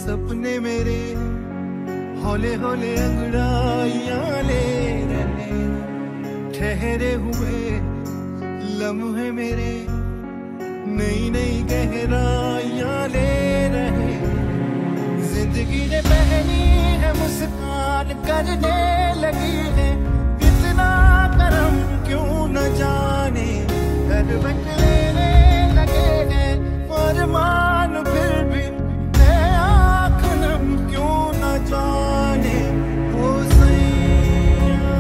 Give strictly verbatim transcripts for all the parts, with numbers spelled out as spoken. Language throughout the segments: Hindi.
सपने मेरे हौले हौले अंगड़ाइयां ले रहे, ठहरे हुए लम्हे मेरे नई नई गहराइयां ले रहे। जिंदगी ने पहनी है मुस्कान करने लगी है, कितना करम क्यों न जाने करवट लेने लगे हैं। फरमान फिर भी आँख नम क्यों न जाने वो सैयां।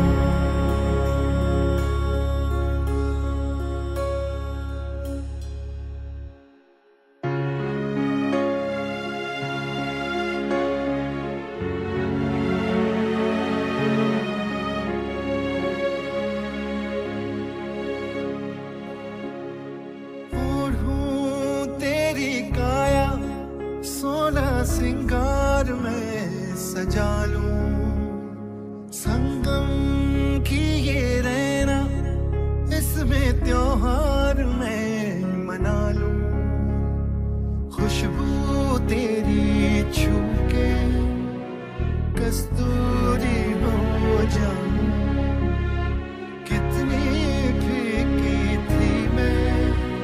सोना सिंगार में सजा लूं, संगम की ये रहना इसमें त्योहार में मना लूं। खुशबू तेरी छू के कस्तूरी हो जाऊं, कितनी फीकी थी मैं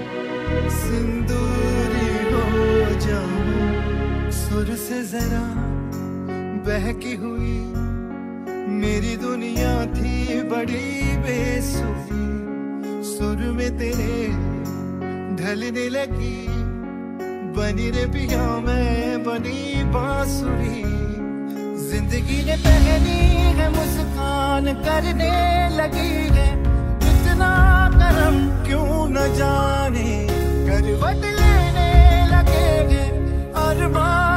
सिंदूरी हो जाऊं। सुर से जरा बहकी हुई मेरी दुनिया थी बड़ी बेसुरी, सुर में तेरे ढलने लगी बनी रे पिया मैं बनी बांसुरी। जिंदगी ने पहनी है मुस्कान करने लगी है, कितना करम क्यों न जाने करवट लेने लगे हैं। अरमान